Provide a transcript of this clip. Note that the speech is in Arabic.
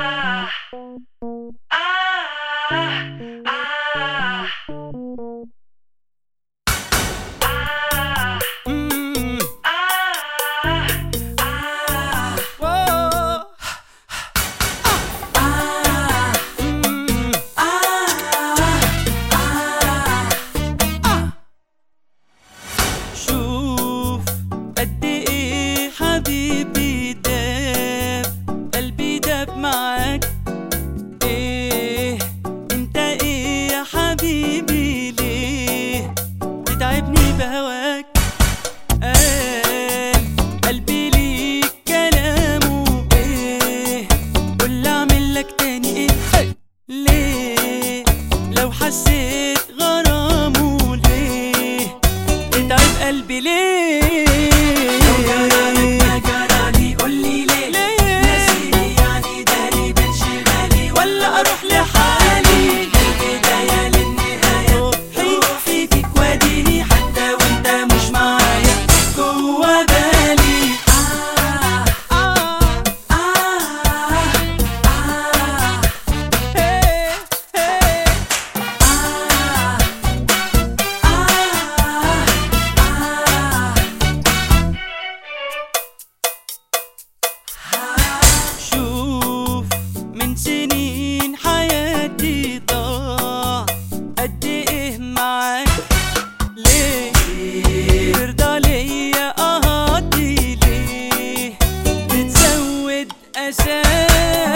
شوف قد ايه حبيبي داب، قلبي داب معاك. ايه انت ايه يا حبيبي، ليه تتعبني بهواك؟ قلبي ليك كلامه، ايه قول اعمل لك تاني ايه؟ ليه لو حسيت غرامه، ليه تتعب قلبي ليه؟ لو جرالك ما جرالي قولي ليه؟ ناسيني يعني داري بانشغالي ولا اروح لحالي؟ البداية للنهاية روحي فيك واديني حتى وانت مش معايا جوا بالي. شوف من سنين حياتي ضاع قد ايه معاك، ليه ترضى ليا اهاتي؟ ليه بتزود اساك؟